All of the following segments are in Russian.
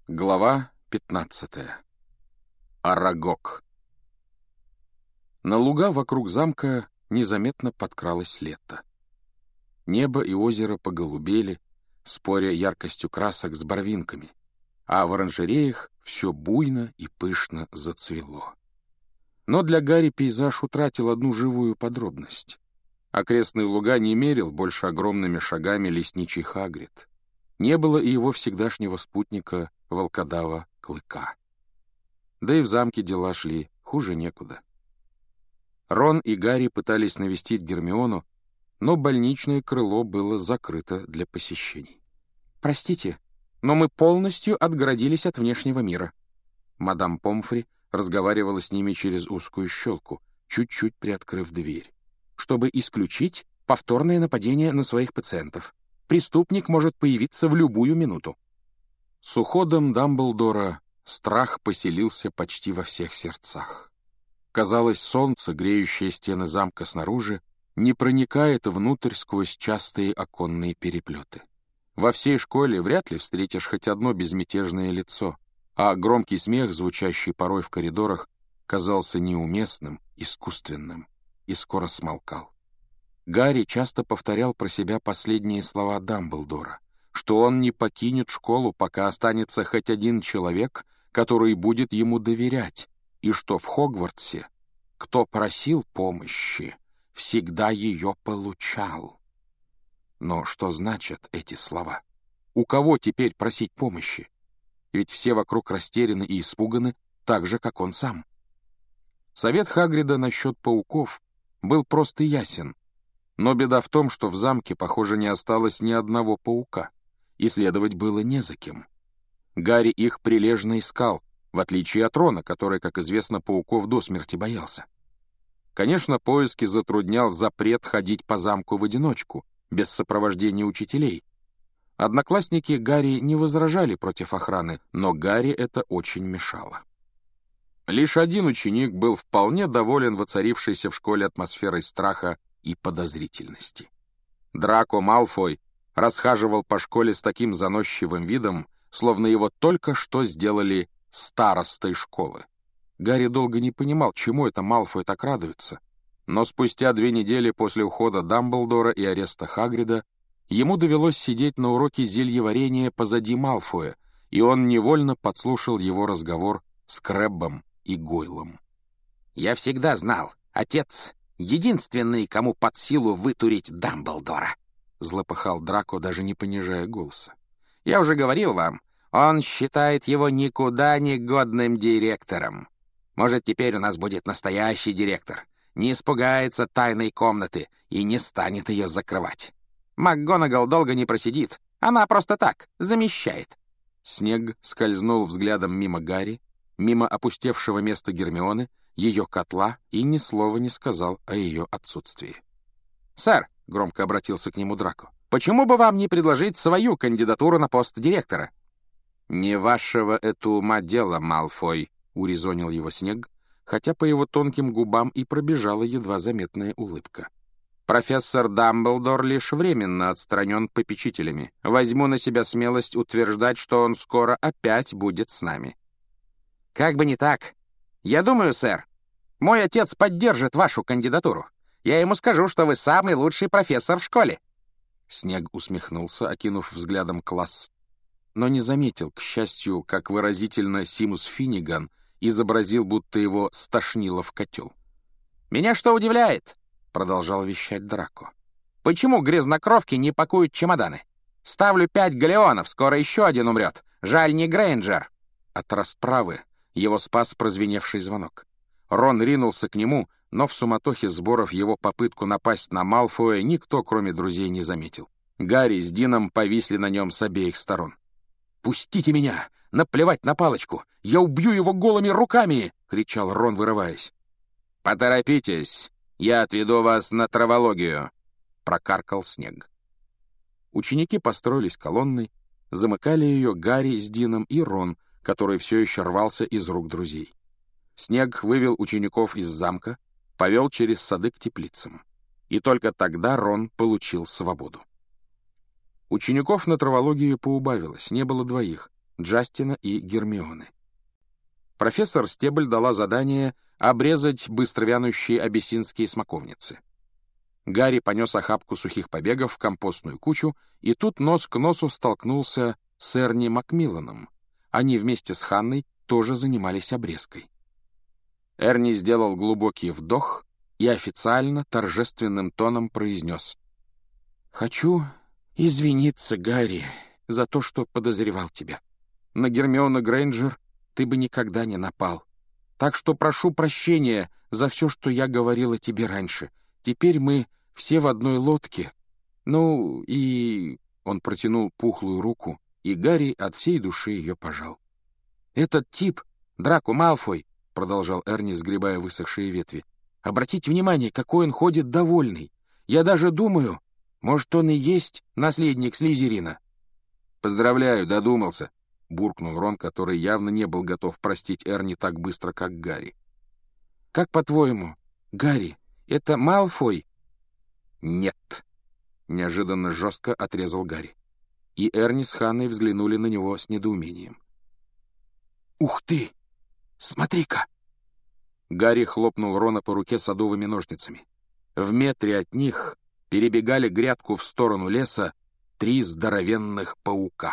Глава 15. Арагог. На луга вокруг замка незаметно подкралось лето. Небо и озеро поголубели, споря яркостью красок с барвинками, а в оранжереях все буйно и пышно зацвело. Но для Гарри пейзаж утратил одну живую подробность. Окрестные луга не мерил больше огромными шагами лесничий Хагрид. Не было и его всегдашнего спутника волкодава Клыка. Да и в замке дела шли хуже некуда. Рон и Гарри пытались навестить Гермиону, но больничное крыло было закрыто для посещений. «Простите, но мы полностью отгородились от внешнего мира». Мадам Помфри разговаривала с ними через узкую щелку, чуть-чуть приоткрыв дверь, чтобы исключить повторное нападение на своих пациентов. Преступник может появиться в любую минуту. С уходом Дамблдора страх поселился почти во всех сердцах. Казалось, солнце, греющее стены замка снаружи, не проникает внутрь сквозь частые оконные переплеты. Во всей школе вряд ли встретишь хоть одно безмятежное лицо, а громкий смех, звучащий порой в коридорах, казался неуместным, искусственным и скоро смолкал. Гарри часто повторял про себя последние слова Дамблдора, что он не покинет школу, пока останется хоть один человек, который будет ему доверять, и что в Хогвартсе кто просил помощи, всегда ее получал. Но что значат эти слова? У кого теперь просить помощи? Ведь все вокруг растеряны и испуганы, так же, как он сам. Совет Хагрида насчет пауков был прост и ясен, но беда в том, что в замке, похоже, не осталось ни одного паука. Исследовать было не за кем. Гарри их прилежно искал, в отличие от Рона, который, как известно, пауков до смерти боялся. Конечно, поиски затруднял запрет ходить по замку в одиночку, без сопровождения учителей. Одноклассники Гарри не возражали против охраны, но Гарри это очень мешало. Лишь один ученик был вполне доволен воцарившейся в школе атмосферой страха и подозрительности. Драко Малфой расхаживал по школе с таким заносчивым видом, словно его только что сделали старостой школы. Гарри долго не понимал, чему это Малфой так радуется, но спустя 2 недели после ухода Дамблдора и ареста Хагрида ему довелось сидеть на уроке зельеварения позади Малфоя, и он невольно подслушал его разговор с Крэббом и Гойлом. «Я всегда знал, отец — единственный, кому под силу вытурить Дамблдора», — злопыхал Драко, даже не понижая голоса. «Я уже говорил вам, он считает его никуда не годным директором. Может, теперь у нас будет настоящий директор, не испугается тайной комнаты и не станет ее закрывать. МакГонагал долго не просидит, она просто так, замещает». Снег скользнул взглядом мимо Гарри, мимо опустевшего места Гермионы, ее котла, и ни слова не сказал о ее отсутствии. «Сэр», — громко обратился к нему Драко, — «почему бы вам не предложить свою кандидатуру на пост директора?» «Не вашего это ума дело, Малфой», — урезонил его Снег, хотя по его тонким губам и пробежала едва заметная улыбка. «Профессор Дамблдор лишь временно отстранен попечителями. Возьму на себя смелость утверждать, что он скоро опять будет с нами». «Как бы не так. Я думаю, сэр, мой отец поддержит вашу кандидатуру. Я ему скажу, что вы самый лучший профессор в школе». Снег усмехнулся, окинув взглядом класс, но не заметил, к счастью, как выразительно Симус Финниган изобразил, будто его стошнило в котел. «Меня что удивляет?» — продолжал вещать Драко. «Почему грязнокровки не пакуют чемоданы? Ставлю 5 галеонов, скоро еще один умрет. Жаль, не Грейнджер». От расправы его спас прозвеневший звонок. Рон ринулся к нему, но в суматохе сборов его попытку напасть на Малфоя никто, кроме друзей, не заметил. Гарри с Дином повисли на нем с обеих сторон. «Пустите меня! Наплевать на палочку! Я убью его голыми руками!» — кричал Рон, вырываясь. «Поторопитесь! Я отведу вас на травологию!» — прокаркал Снег. Ученики построились колонной, замыкали ее Гарри с Дином и Рон, который все еще рвался из рук друзей. Снег вывел учеников из замка, повел через сады к теплицам. И только тогда Рон получил свободу. Учеников на травологию поубавилось, не было 2. Джастина и Гермионы. Профессор Стебль дала задание обрезать быстровянущие абиссинские смоковницы. Гарри понес охапку сухих побегов в компостную кучу, и тут нос к носу столкнулся с Эрни Макмилланом. Они вместе с Ханной тоже занимались обрезкой. Эрни сделал глубокий вдох и официально, торжественным тоном произнес: «Хочу извиниться, Гарри, за то, что подозревал тебя. На Гермиону Грейнджер ты бы никогда не напал. Так что прошу прощения за все, что я говорила тебе раньше. Теперь мы все в одной лодке. Ну и...» Он протянул пухлую руку, и Гарри от всей души ее пожал. «Этот тип, Драко Малфой, — продолжал Эрни, сгребая высохшие ветви, — обратите внимание, какой он ходит довольный. Я даже думаю, может, он и есть наследник Слизерина». «Поздравляю, додумался», — буркнул Рон, который явно не был готов простить Эрни так быстро, как Гарри. «Как по-твоему, Гарри, это Малфой?» «Нет», — неожиданно жестко отрезал Гарри. И Эрни с Ханной взглянули на него с недоумением. «Ух ты! Смотри-ка!» Гарри хлопнул Рона по руке садовыми ножницами. В метре от них перебегали грядку в сторону леса 3 здоровенных паука.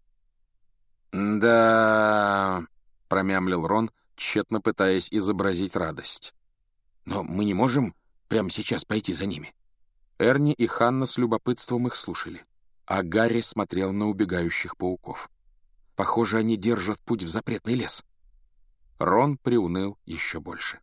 «Да...» — промямлил Рон, тщетно пытаясь изобразить радость. «Но мы не можем прямо сейчас пойти за ними». Эрни и Ханна с любопытством их слушали, а Гарри смотрел на убегающих пауков. Похоже, они держат путь в запретный лес. Рон приуныл еще больше.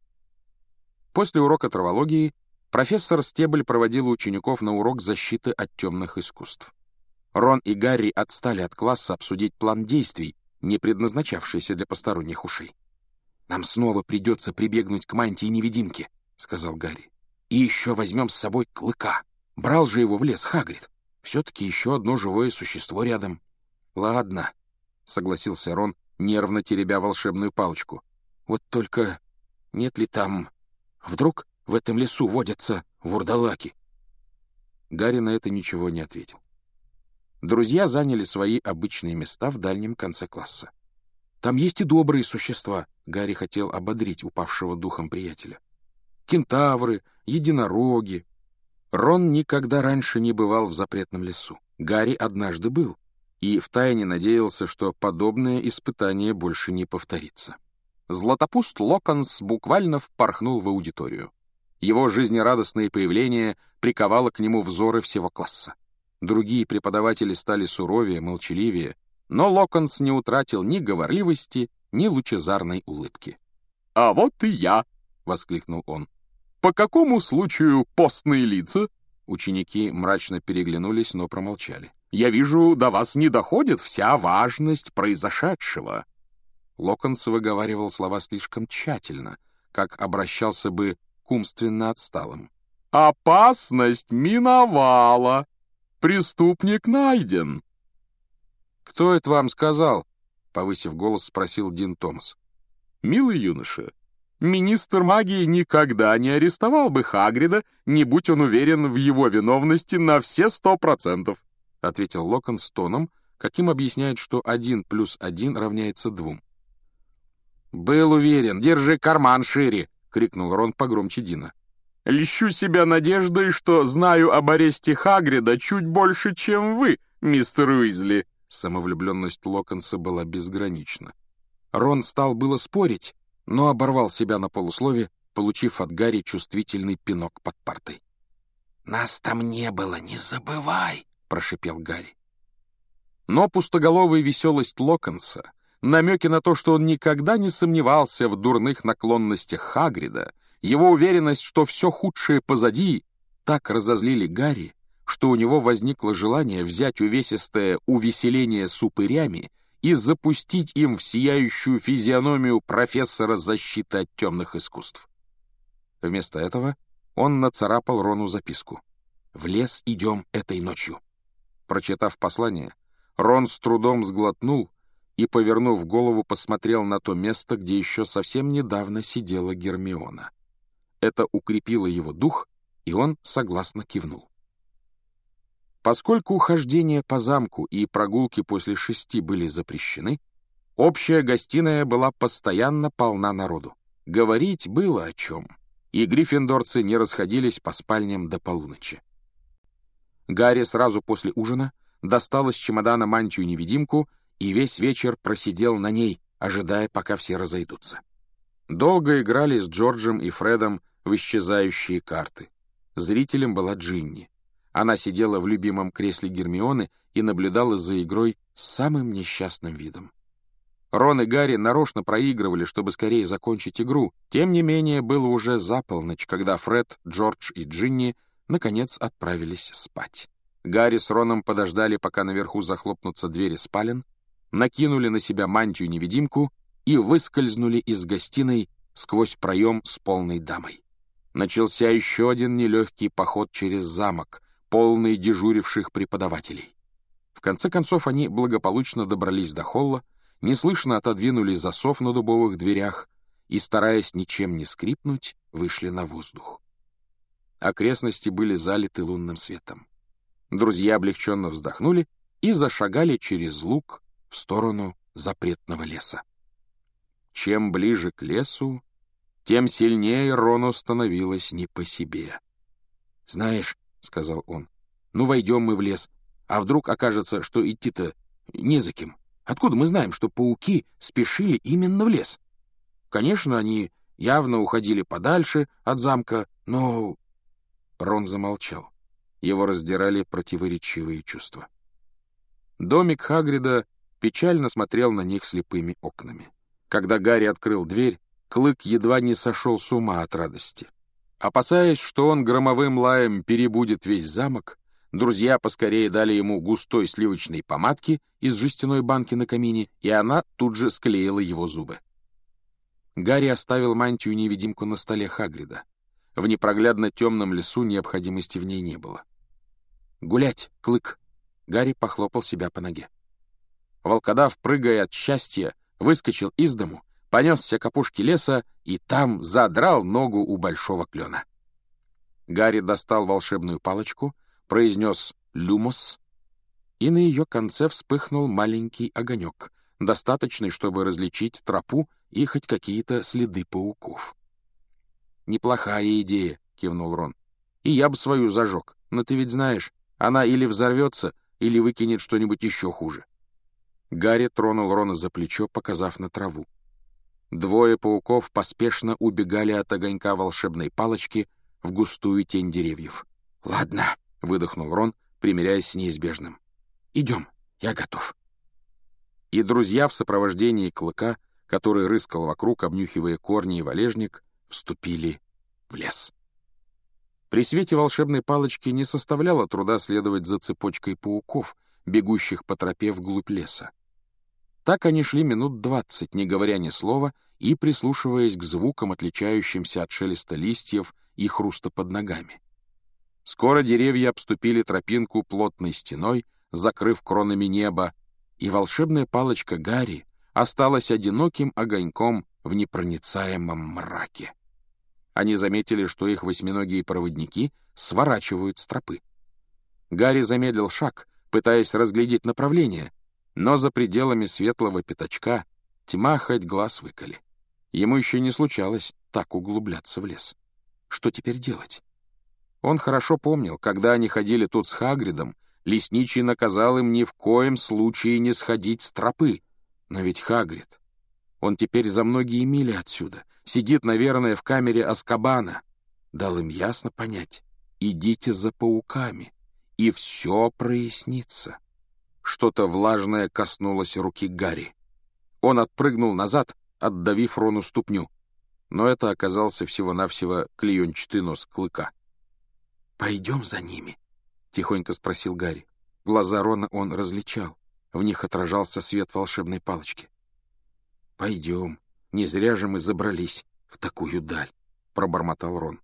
После урока травологии профессор Стебль проводил учеников на урок защиты от темных искусств. Рон и Гарри отстали от класса обсудить план действий, не предназначавшийся для посторонних ушей. «Нам снова придется прибегнуть к мантии-невидимке», — сказал Гарри. «И еще возьмем с собой Клыка. Брал же его в лес Хагрид. Все-таки еще одно живое существо рядом». «Ладно», — согласился Рон, нервно теребя волшебную палочку. «Вот только нет ли там... Вдруг в этом лесу водятся вурдалаки?» Гарри на это ничего не ответил. Друзья заняли свои обычные места в дальнем конце класса. «Там есть и добрые существа», — Гарри хотел ободрить упавшего духом приятеля. «Кентавры, единороги». Рон никогда раньше не бывал в запретном лесу. Гарри однажды был, и втайне надеялся, что подобное испытание больше не повторится. Златопуст Локонс буквально впорхнул в аудиторию. Его жизнерадостное появление приковало к нему взоры всего класса. Другие преподаватели стали суровее, молчаливее, но Локонс не утратил ни говорливости, ни лучезарной улыбки. «А вот и я!» — воскликнул он. «По какому случаю постные лица?» Ученики мрачно переглянулись, но промолчали. «Я вижу, до вас не доходит вся важность произошедшего». Локонс выговаривал слова слишком тщательно, как обращался бы к умственно отсталым. «Опасность миновала! Преступник найден!» «Кто это вам сказал?» — повысив голос, спросил Дин Томас. «Милый юноша, министр магии никогда не арестовал бы Хагрида, не будь он уверен в его виновности на все 100%, — ответил Локонс тоном, каким объясняет, что 1 + 1 равняется 2. «Был уверен, держи карман шире!» — крикнул Рон погромче Дина. «Льщу себя надеждой, что знаю об аресте Хагрида чуть больше, чем вы, мистер Уизли». Самовлюбленность Локонса была безгранична. Рон стал было спорить, но оборвал себя на полуслове, получив от Гарри чувствительный пинок под партой. «Нас там не было, не забывай!» — прошипел Гарри. Но пустоголовая веселость Локонса, намеки на то, что он никогда не сомневался в дурных наклонностях Хагрида, его уверенность, что все худшее позади, так разозлили Гарри, что у него возникло желание взять увесистое увеселение с упырями и запустить им в сияющую физиономию профессора защиты от темных искусств. Вместо этого он нацарапал Рону записку. «В лес идем этой ночью». Прочитав послание, Рон с трудом сглотнул и, повернув голову, посмотрел на то место, где еще совсем недавно сидела Гермиона. Это укрепило его дух, и он согласно кивнул. Поскольку хождение по замку и прогулки после 6 были запрещены, общая гостиная была постоянно полна народу. Говорить было о чем, и гриффиндорцы не расходились по спальням до полуночи. Гарри сразу после ужина достал из чемодана мантию-невидимку и весь вечер просидел на ней, ожидая, пока все разойдутся. Долго играли с Джорджем и Фредом в исчезающие карты. Зрителем была Джинни. Она сидела в любимом кресле Гермионы и наблюдала за игрой с самым несчастным видом. Рон и Гарри нарочно проигрывали, чтобы скорее закончить игру. Тем не менее, было уже за полночь, когда Фред, Джордж и Джинни наконец отправились спать. Гарри с Роном подождали, пока наверху захлопнутся двери спален, накинули на себя мантию-невидимку и выскользнули из гостиной сквозь проем с полной дамой. Начался еще один нелегкий поход через замок, полный дежуривших преподавателей. В конце концов они благополучно добрались до холла, неслышно отодвинули засов на дубовых дверях и, стараясь ничем не скрипнуть, вышли на воздух. Окрестности были залиты лунным светом. Друзья облегченно вздохнули и зашагали через луг в сторону запретного леса. Чем ближе к лесу, тем сильнее Рону становилось не по себе. «Знаешь, — сказал он, — ну войдем мы в лес, а вдруг окажется, что идти-то не за кем. Откуда мы знаем, что пауки спешили именно в лес? Конечно, они явно уходили подальше от замка, но...» Рон замолчал. Его раздирали противоречивые чувства. Домик Хагрида печально смотрел на них слепыми окнами. Когда Гарри открыл дверь, Клык едва не сошел с ума от радости. Опасаясь, что он громовым лаем перебудет весь замок, друзья поскорее дали ему густой сливочной помадки из жестяной банки на камине, и она тут же склеила его зубы. Гарри оставил мантию-невидимку на столе Хагрида. В непроглядно темном лесу необходимости в ней не было. «Гулять, Клык!» — Гарри похлопал себя по ноге. Волкодав, прыгая от счастья, выскочил из дому, понесся к опушке леса и там задрал ногу у большого клена. Гарри достал волшебную палочку, произнес «люмос», и на ее конце вспыхнул маленький огонек, достаточный, чтобы различить тропу и хоть какие-то следы пауков. «Неплохая идея», — кивнул Рон. «И я бы свою зажег, но ты ведь знаешь, она или взорвется, или выкинет что-нибудь еще хуже». Гарри тронул Рона за плечо, показав на траву. Двое пауков поспешно убегали от огонька волшебной палочки в густую тень деревьев. «Ладно», — выдохнул Рон, примиряясь с неизбежным. «Идем, я готов». И друзья в сопровождении Клыка, который рыскал вокруг, обнюхивая корни и валежник, вступили в лес. При свете волшебной палочки не составляло труда следовать за цепочкой пауков, бегущих по тропе вглубь леса. Так они шли минут 20, не говоря ни слова, и прислушиваясь к звукам, отличающимся от шелеста листьев и хруста под ногами. Скоро деревья обступили тропинку плотной стеной, закрыв кронами небо, и волшебная палочка Гарри осталась одиноким огоньком в непроницаемом мраке. Они заметили, что их восьминогие проводники сворачивают с тропы. Гарри замедлил шаг, пытаясь разглядеть направление, но за пределами светлого пятачка тьма хоть глаз выколи. Ему еще не случалось так углубляться в лес. Что теперь делать? Он хорошо помнил, когда они ходили тут с Хагридом, лесничий наказал им ни в коем случае не сходить с тропы. Но ведь Хагрид, он теперь за многие мили отсюда, сидит, наверное, в камере Азкабана. Дал им ясно понять: идите за пауками, и все прояснится. Что-то влажное коснулось руки Гарри. Он отпрыгнул назад, отдавив Рону ступню. Но это оказался всего-навсего клеенчатый нос Клыка. «Пойдем за ними?» — тихонько спросил Гарри. Глаза Рона он различал. В них отражался свет волшебной палочки. «Пойдем. Не зря же мы забрались в такую даль», — пробормотал Рон.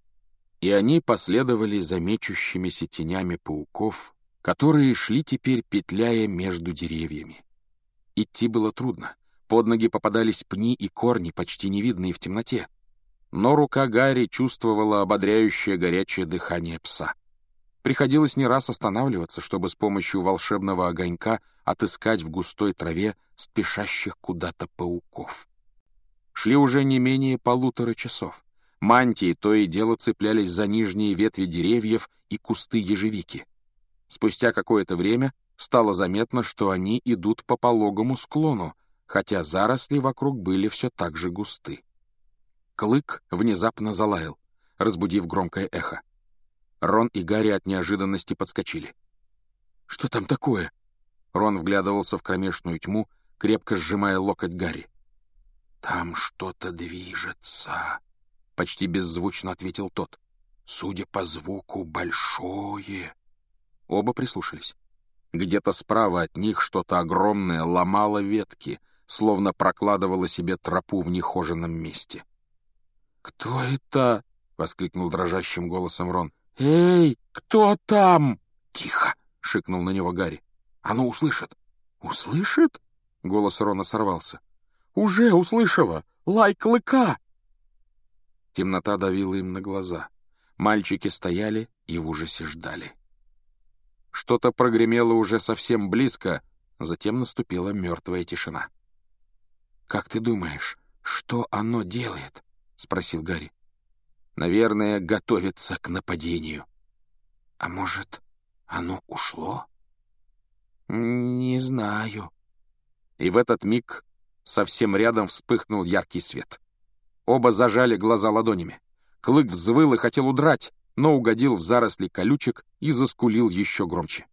И они последовали за мечущимися тенями пауков, которые шли теперь, петляя между деревьями. Идти было трудно. Под ноги попадались пни и корни, почти невидные в темноте. Но рука Гарри чувствовала ободряющее горячее дыхание пса. Приходилось не раз останавливаться, чтобы с помощью волшебного огонька отыскать в густой траве спешащих куда-то пауков. Шли уже не менее 1,5 часов. Мантии то и дело цеплялись за нижние ветви деревьев и кусты ежевики. Спустя какое-то время стало заметно, что они идут по пологому склону, хотя заросли вокруг были все так же густы. Клык внезапно залаял, разбудив громкое эхо. Рон и Гарри от неожиданности подскочили. «Что там такое?» Рон вглядывался в кромешную тьму, крепко сжимая локоть Гарри. «Там что-то движется», — почти беззвучно ответил тот. «Судя по звуку, большое». Оба прислушались. Где-то справа от них что-то огромное ломало ветки, словно прокладывало себе тропу в нехоженном месте. «Кто это?» — воскликнул дрожащим голосом Рон. «Эй, кто там?» «Тихо!» — шикнул на него Гарри. «Оно услышит». «Услышит?» — голос Рона сорвался. «Уже услышала! Лай клыка!» Темнота давила им на глаза. Мальчики стояли и в ужасе ждали. Что-то прогремело уже совсем близко, затем наступила мертвая тишина. «Как ты думаешь, что оно делает?» — спросил Гарри. «Наверное, готовится к нападению». «А может, оно ушло?» «Не знаю». И в этот миг совсем рядом вспыхнул яркий свет. Оба зажали глаза ладонями. Клык взвыл и хотел удрать, но угодил в заросли колючек и заскулил еще громче.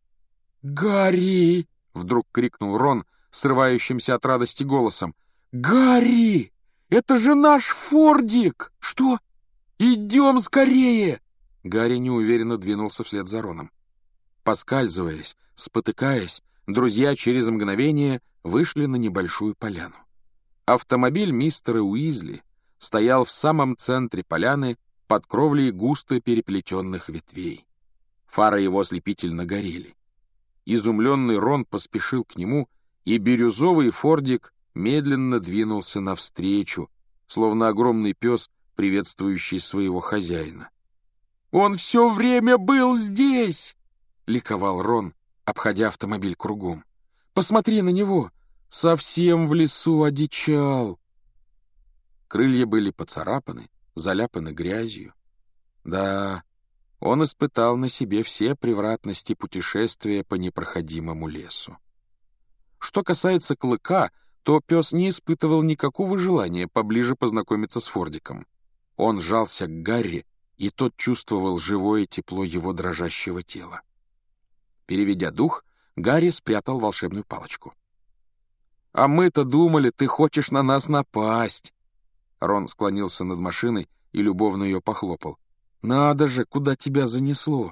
«Гарри!» — вдруг крикнул Рон, срывающимся от радости голосом. «Гарри! Это же наш Фордик!» «Что? Идем скорее!» Гарри неуверенно двинулся вслед за Роном. Поскальзываясь, спотыкаясь, друзья через мгновение вышли на небольшую поляну. Автомобиль мистера Уизли стоял в самом центре поляны под кровлей густо переплетенных ветвей. Фары его ослепительно горели. Изумленный Рон поспешил к нему, и бирюзовый фордик медленно двинулся навстречу, словно огромный пес, приветствующий своего хозяина. «Он все время был здесь!» — ликовал Рон, обходя автомобиль кругом. «Посмотри на него! Совсем в лесу одичал!» Крылья были поцарапаны, заляпаны грязью. Да, он испытал на себе все превратности путешествия по непроходимому лесу. Что касается Клыка, то пес не испытывал никакого желания поближе познакомиться с Фордиком. Он жался к Гарри, и тот чувствовал живое тепло его дрожащего тела. Переведя дух, Гарри спрятал волшебную палочку. «А мы-то думали, ты хочешь на нас напасть!» Рон склонился над машиной и любовно ее похлопал. «Надо же, куда тебя занесло!»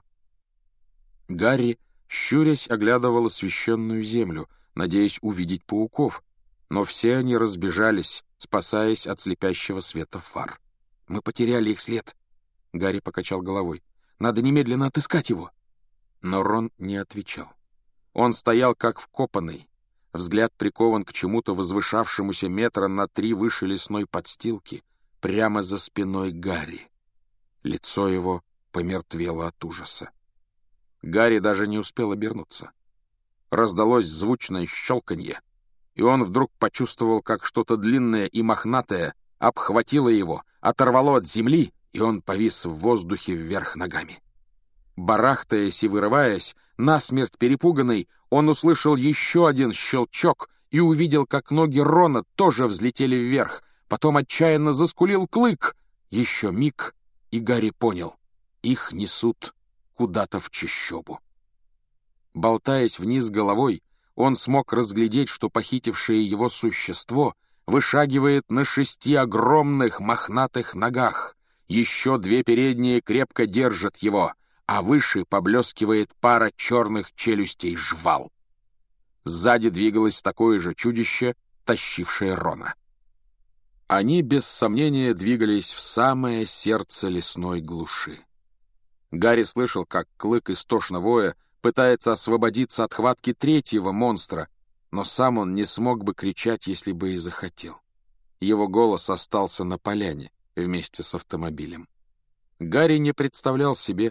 Гарри, щурясь, оглядывал освещенную землю, надеясь увидеть пауков, но все они разбежались, спасаясь от слепящего света фар. «Мы потеряли их след!» Гарри покачал головой. «Надо немедленно отыскать его!» Но Рон не отвечал. Он стоял как вкопанный, взгляд прикован к чему-то возвышавшемуся метра на 3 выше лесной подстилки, прямо за спиной Гарри. Лицо его помертвело от ужаса. Гарри даже не успел обернуться. Раздалось звучное щелканье, и он вдруг почувствовал, как что-то длинное и мохнатое обхватило его, оторвало от земли, и он повис в воздухе вверх ногами. Барахтаясь и вырываясь, насмерть перепуганный, он услышал еще один щелчок и увидел, как ноги Рона тоже взлетели вверх. Потом отчаянно заскулил Клык. Еще миг, и Гарри понял — их несут куда-то в чащобу. Болтаясь вниз головой, он смог разглядеть, что похитившее его существо вышагивает на 6 огромных мохнатых ногах. Еще 2 передние крепко держат его, а выше поблескивает пара черных челюстей жвал. Сзади двигалось такое же чудище, тащившее Рона. Они, без сомнения, двигались в самое сердце лесной глуши. Гарри слышал, как Клык, истошно воя, пытается освободиться от хватки 3-го монстра, но сам он не смог бы кричать, если бы и захотел. Его голос остался на поляне вместе с автомобилем. Гарри не представлял себе,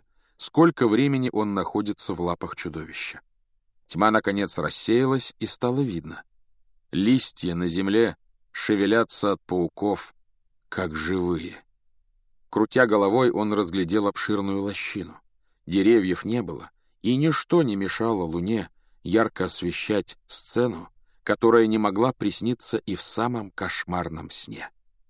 сколько времени он находится в лапах чудовища. Тьма, наконец, рассеялась, и стало видно. Листья на земле шевелятся от пауков, как живые. Крутя головой, он разглядел обширную лощину. Деревьев не было, и ничто не мешало луне ярко освещать сцену, которая не могла присниться и в самом кошмарном сне.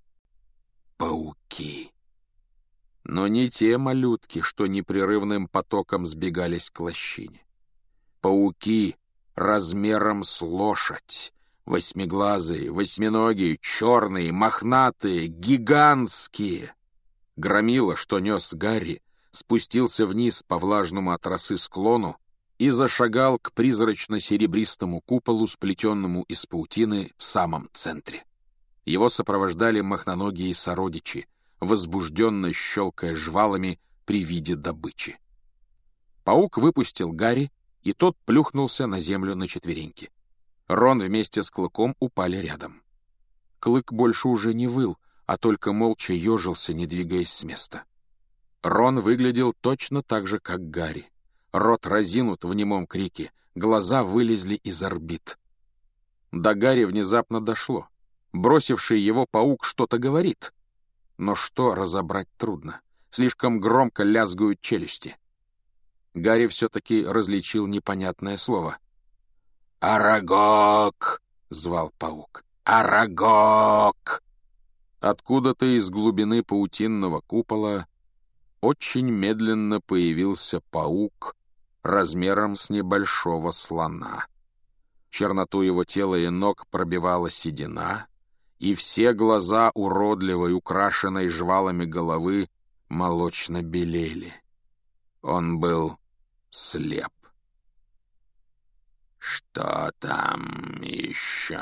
Пауки. Но не те малютки, что непрерывным потоком сбегались к лощине. Пауки размером с лошадь, восьмиглазые, восьминогие, черные, мохнатые, гигантские. Громила, что нес Гарри, спустился вниз по влажному от росы склону и зашагал к призрачно-серебристому куполу, сплетенному из паутины в самом центре. Его сопровождали мохноногие сородичи, возбужденно щелкая жвалами при виде добычи. Паук выпустил Гарри, и тот плюхнулся на землю на четвереньки. Рон вместе с Клыком упали рядом. Клык больше уже не выл, а только молча ежился, не двигаясь с места. Рон выглядел точно так же, как Гарри. Рот разинут в немом крике, глаза вылезли из орбит. До Гарри внезапно дошло. Бросивший его паук что-то говорит. Но что разобрать трудно. Слишком громко лязгают челюсти. Гарри все-таки различил непонятное слово. «Арагог!» — звал паук. «Арагог!» Откуда-то из глубины паутинного купола очень медленно появился паук размером с небольшого слона. Черноту его тела и ног пробивала седина, и все глаза уродливой, украшенной жвалами головы, молочно белели. Он был слеп. «Что там еще?»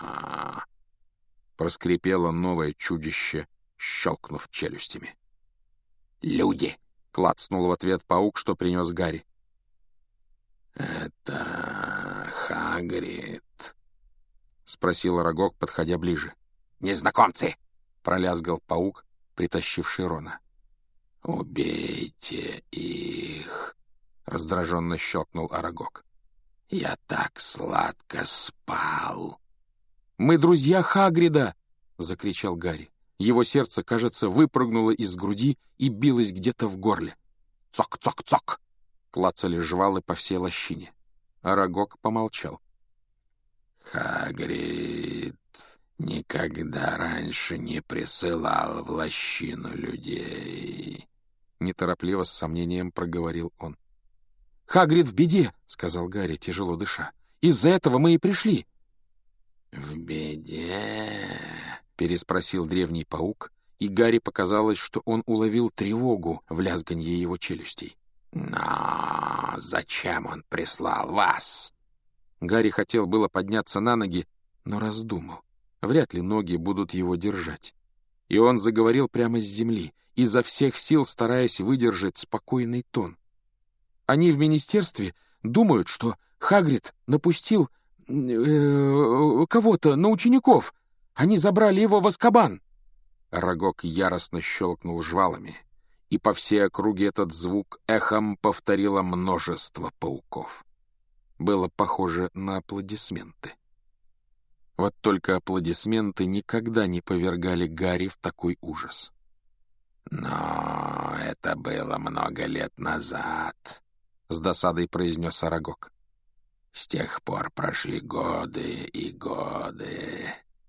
— проскрипело новое чудище, щелкнув челюстями. «Люди!» — клацнул в ответ паук, что принес Гарри. «Это Хагрид?» — спросил Арагог, подходя ближе. «Незнакомцы!» — пролязгал паук, притащивший Рона. «Убейте их!» — раздраженно щелкнул Арагог. «Я так сладко спал!» «Мы друзья Хагрида!» — закричал Гарри. Его сердце, кажется, выпрыгнуло из груди и билось где-то в горле. «Цок-цок-цок!» — клацали жвалы по всей лощине. Арагог помолчал. «Хагрид никогда раньше не присылал в лощину людей», — неторопливо с сомнением проговорил он. «Хагрид в беде», — сказал Гарри, тяжело дыша. «Из-за этого мы и пришли». «В беде?» — переспросил древний паук, и Гарри показалось, что он уловил тревогу в лязганье его челюстей. «Но зачем он прислал вас?» Гарри хотел было подняться на ноги, но раздумал. Вряд ли ноги будут его держать. И он заговорил прямо с земли, изо всех сил стараясь выдержать спокойный тон. «Они в министерстве думают, что Хагрид напустил кого-то на учеников. Они забрали его в Азкабан». Арагог яростно щелкнул жвалами, и по всей округе этот звук эхом повторило множество пауков. Было похоже на аплодисменты. Вот только аплодисменты никогда не повергали Гарри в такой ужас. «Но это было много лет назад», — с досадой произнес Арагог. «С тех пор прошли годы и годы.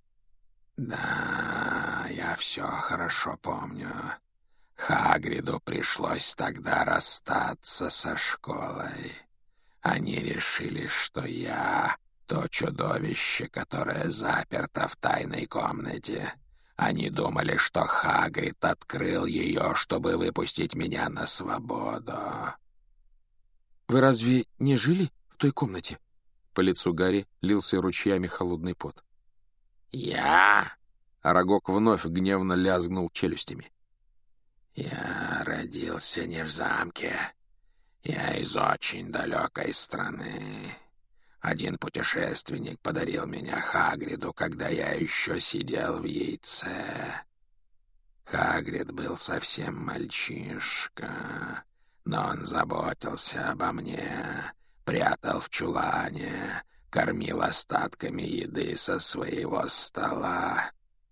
Да, я все хорошо помню. Хагриду пришлось тогда расстаться со школой. Они решили, что я то чудовище, которое заперто в тайной комнате. Они думали, что Хагрид открыл ее, чтобы выпустить меня на свободу». «Вы разве не жили в той комнате?» По лицу Гарри лился ручьями холодный пот. «Я?» — Арагог вновь гневно лязгнул челюстями. «Я родился не в замке. Я из очень далекой страны. Один путешественник подарил меня Хагриду, когда я еще сидел в яйце. Хагрид был совсем мальчишка, Но он заботился обо мне, прятал в чулане, кормил остатками еды со своего стола.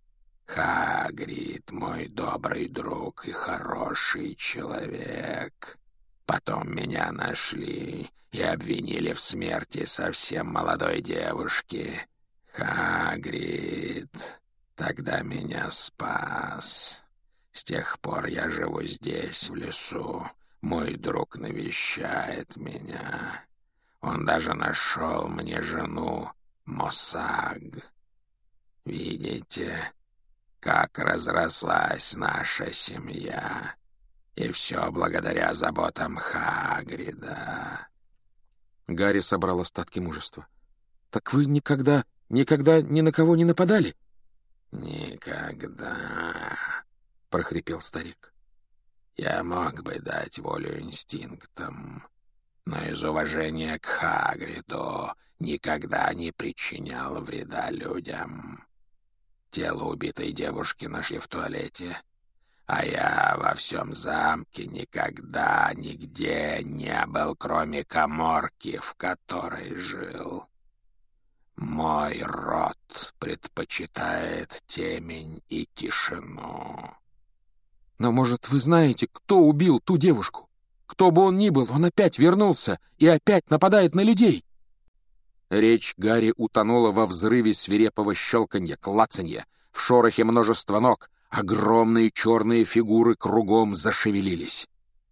Хагрид, мой добрый друг и хороший человек. Потом меня нашли и обвинили в смерти совсем молодой девушки. Хагрид тогда меня спас. С тех пор я живу здесь, в лесу. Мой друг навещает меня. Он даже нашел мне жену Мосаг. Видите, как разрослась наша семья. И все благодаря заботам Хагрида. Гарри собрал остатки мужества. «Так вы никогда ни на кого не нападали?» «Никогда», — прохрипел старик. «Я мог бы дать волю инстинктам, но из уважения к Хагриду никогда не причинял вреда людям. Тело убитой девушки нашли в туалете, а я во всем замке никогда нигде не был, кроме каморки, в которой жил. Мой род предпочитает темень и тишину». «Но, может, вы знаете, кто убил ту девушку? Кто бы он ни был, он опять вернулся и опять нападает на людей!» Речь Гарри утонула во взрыве свирепого щелканья, клацанья, в шорохе множества ног. Огромные черные фигуры кругом зашевелились.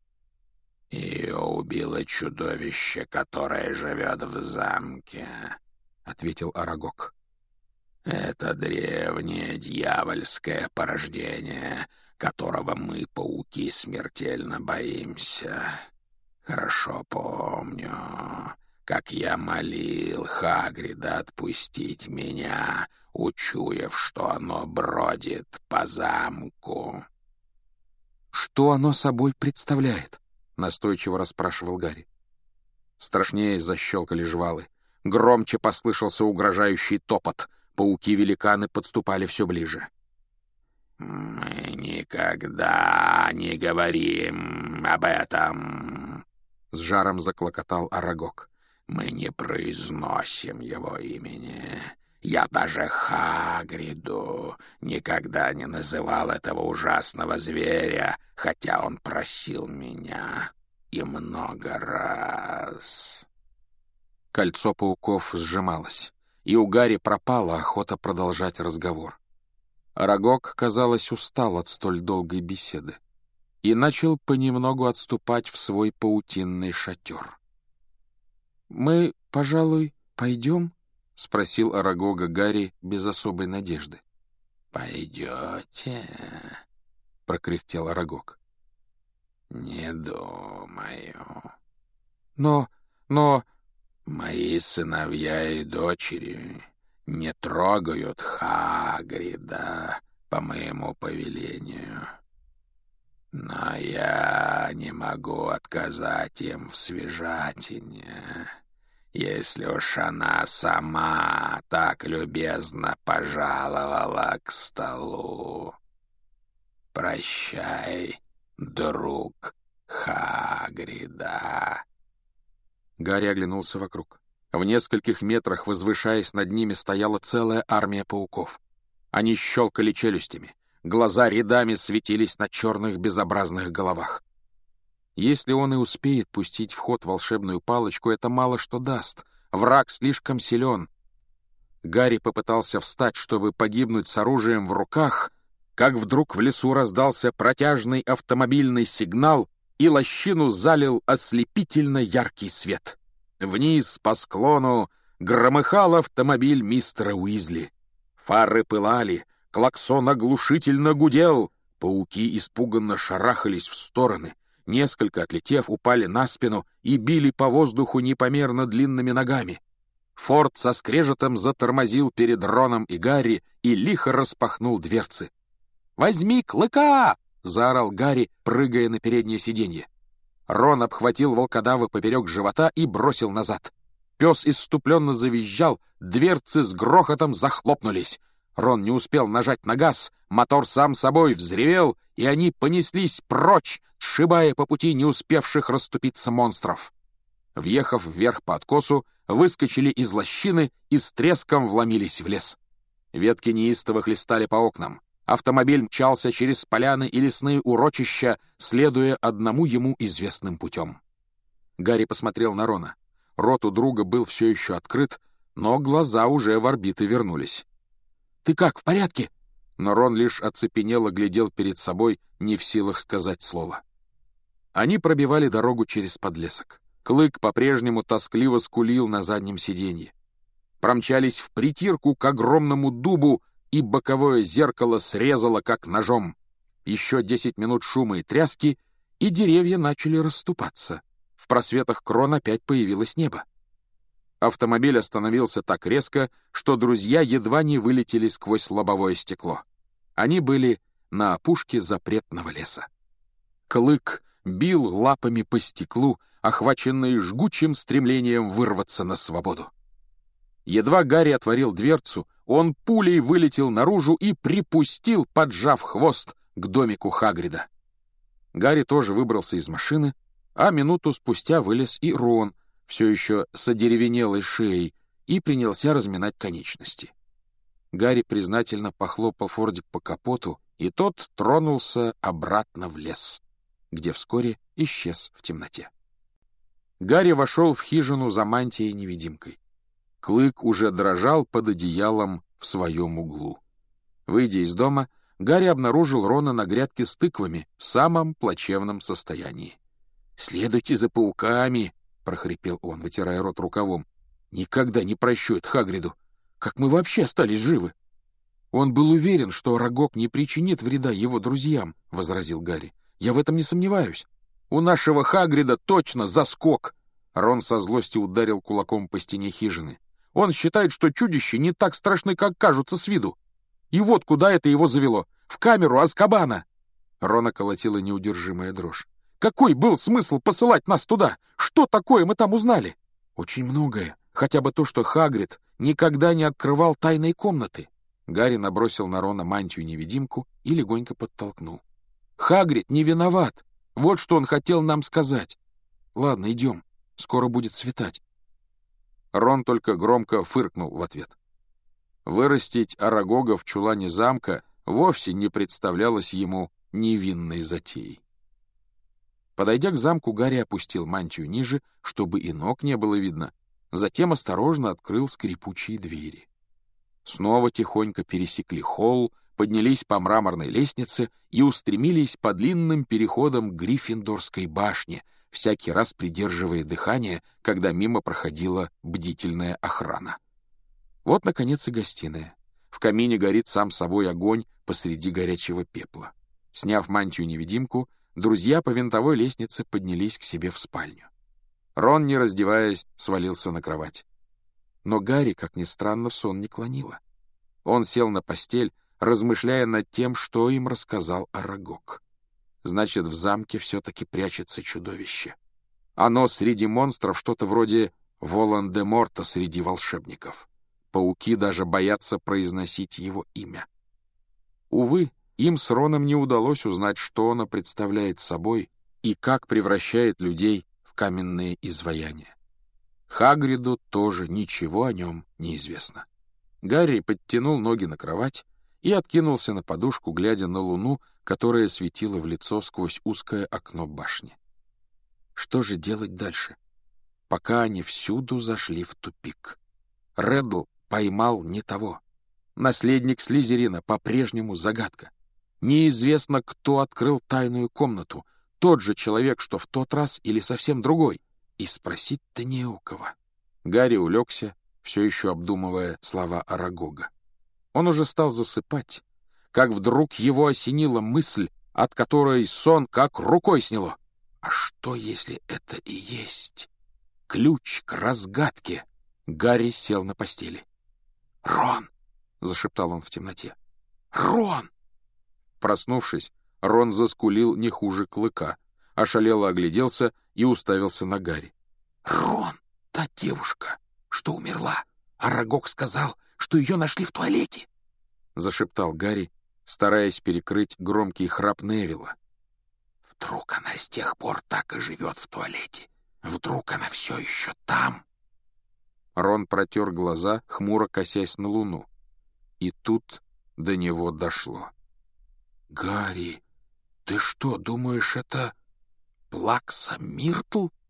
«Ее убило чудовище, которое живет в замке», — ответил Арагог. «Это древнее дьявольское порождение, которого мы, пауки, смертельно боимся. Хорошо помню, как я молил Хагрида отпустить меня, учуяв, что оно бродит по замку». «Что оно собой представляет?» — настойчиво расспрашивал Гарри. Страшнее защелкали жвалы. Громче послышался угрожающий топот. Пауки-великаны подступали все ближе. «Мы никогда не говорим об этом», — с жаром заклокотал Арагог. «Мы не произносим его имени. Я даже Хагриду никогда не называл этого ужасного зверя, хотя он просил меня и много раз». Кольцо пауков сжималось, и у Гарри пропала охота продолжать разговор. Арагог, казалось, устал от столь долгой беседы и начал понемногу отступать в свой паутинный шатер. «Мы, пожалуй, пойдем?» — спросил Арагога Гарри без особой надежды. «Пойдете?» — прокряхтел Арагог. «Не думаю». Но... «Мои сыновья и дочери не трогают Хагрида по моему повелению. Но я не могу отказать им в свежатине, если уж она сама так любезно пожаловала к столу. Прощай, друг Хагрида». Гарри оглянулся вокруг. В нескольких метрах, возвышаясь над ними, стояла целая армия пауков. Они щелкали челюстями. Глаза рядами светились на черных безобразных головах. Если он и успеет пустить в ход волшебную палочку, это мало что даст. Враг слишком силен. Гарри попытался встать, чтобы погибнуть с оружием в руках, как вдруг в лесу раздался протяжный автомобильный сигнал, и лощину залил ослепительно яркий свет. Вниз по склону громыхал автомобиль мистера Уизли. Фары пылали, клаксон оглушительно гудел, пауки испуганно шарахались в стороны, несколько, отлетев, упали на спину и били по воздуху непомерно длинными ногами. Форд со скрежетом затормозил перед Роном и Гарри и лихо распахнул дверцы. «Возьми клыка!» — заорал Гарри, прыгая на переднее сиденье. Рон обхватил волкодава поперек живота и бросил назад. Пес исступленно завизжал, дверцы с грохотом захлопнулись. Рон не успел нажать на газ, мотор сам собой взревел, и они понеслись прочь, сшибая по пути не успевших расступиться монстров. Въехав вверх по откосу, выскочили из лощины и с треском вломились в лес. Ветки неистово хлестали по окнам. Автомобиль мчался через поляны и лесные урочища, следуя одному ему известным путем. Гарри посмотрел на Рона. Рот у друга был все еще открыт, но глаза уже в орбиты вернулись. «Ты как, в порядке?» Но Рон лишь оцепенело глядел перед собой, не в силах сказать слова. Они пробивали дорогу через подлесок. Клык по-прежнему тоскливо скулил на заднем сиденье. Промчались впритирку к огромному дубу, и боковое зеркало срезало, как ножом. Еще 10 минут шума и тряски, и деревья начали расступаться. В просветах крон опять появилось небо. Автомобиль остановился так резко, что друзья едва не вылетели сквозь лобовое стекло. Они были на опушке запретного леса. Клык бил лапами по стеклу, охваченный жгучим стремлением вырваться на свободу. Едва Гарри отворил дверцу, он пулей вылетел наружу и припустил, поджав хвост, к домику Хагрида. Гарри тоже выбрался из машины, а минуту спустя вылез и Рон, все еще с одеревенелой шеей, и принялся разминать конечности. Гарри признательно похлопал Фордик по капоту, и тот тронулся обратно в лес, где вскоре исчез в темноте. Гарри вошел в хижину за мантией-невидимкой. Клык уже дрожал под одеялом в своем углу. Выйдя из дома, Гарри обнаружил Рона на грядке с тыквами в самом плачевном состоянии. «Следуйте за пауками!» — прохрипел он, вытирая рот рукавом. «Никогда не прощу это Хагриду! Как мы вообще остались живы?» «Он был уверен, что Арагог не причинит вреда его друзьям», — возразил Гарри. «Я в этом не сомневаюсь. У нашего Хагрида точно заскок!» Рон со злости ударил кулаком по стене хижины. «Он считает, что чудища не так страшны, как кажутся с виду. И вот куда это его завело. В камеру Азкабана!» Рона колотила неудержимая дрожь. «Какой был смысл посылать нас туда? Что такое мы там узнали?» «Очень многое. Хотя бы то, что Хагрид никогда не открывал тайной комнаты». Гарри набросил на Рона мантию-невидимку и легонько подтолкнул. «Хагрид не виноват. Вот что он хотел нам сказать. Ладно, идем. Скоро будет светать». Рон только громко фыркнул в ответ. Вырастить Арагога в чулане замка вовсе не представлялось ему невинной затеей. Подойдя к замку, Гарри опустил мантию ниже, чтобы и ног не было видно, затем осторожно открыл скрипучие двери. Снова тихонько пересекли холл, поднялись по мраморной лестнице и устремились по длинным переходам к Гриффиндорской башне, всякий раз придерживая дыхание, когда мимо проходила бдительная охрана. Вот, наконец, и гостиная. В камине горит сам собой огонь посреди горячего пепла. Сняв мантию-невидимку, друзья по винтовой лестнице поднялись к себе в спальню. Рон, не раздеваясь, свалился на кровать. Но Гарри, как ни странно, в сон не клонило. Он сел на постель, размышляя над тем, что им рассказал Арагог. Значит, в замке все-таки прячется чудовище. Оно среди монстров что-то вроде Волан-де-Морта среди волшебников. Пауки даже боятся произносить его имя. Увы, им с Роном не удалось узнать, что оно представляет собой и как превращает людей в каменные изваяния. Хагриду тоже ничего о нем не известно. Гарри подтянул ноги на кровать и откинулся на подушку, глядя на луну, которая светила в лицо сквозь узкое окно башни. Что же делать дальше? Пока они всюду зашли в тупик. Реддл поймал не того. Наследник Слизерина по-прежнему загадка. Неизвестно, кто открыл тайную комнату, тот же человек, что в тот раз, или совсем другой. И спросить-то не у кого. Гарри улегся, все еще обдумывая слова Арагога. Он уже стал засыпать, как вдруг его осенила мысль, от которой сон как рукой сняло. А что, если это и есть ключ к разгадке? Гарри сел на постели. «Рон!» — зашептал он в темноте. «Рон!» Проснувшись, Рон заскулил не хуже Клыка, ошалело огляделся и уставился на Гарри. «Рон! Та девушка, что умерла! Арагог сказал, что ее нашли в туалете!» — зашептал Гарри, стараясь перекрыть громкий храп Невилла. «Вдруг она с тех пор так и живет в туалете? Вдруг она все еще там?» Рон протер глаза, хмуро косясь на луну. И тут до него дошло. «Гарри, ты что, думаешь, это Плакса Миртл?»